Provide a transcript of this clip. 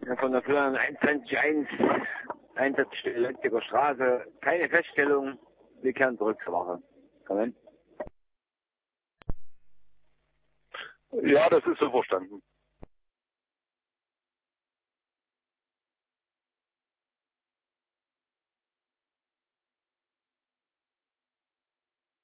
von der Plan 21.1, Einsatzstelle Leipziger Straße. Keine Feststellung. Wir kehren zurück zur Wache. Kommen. Ja, das ist so verstanden.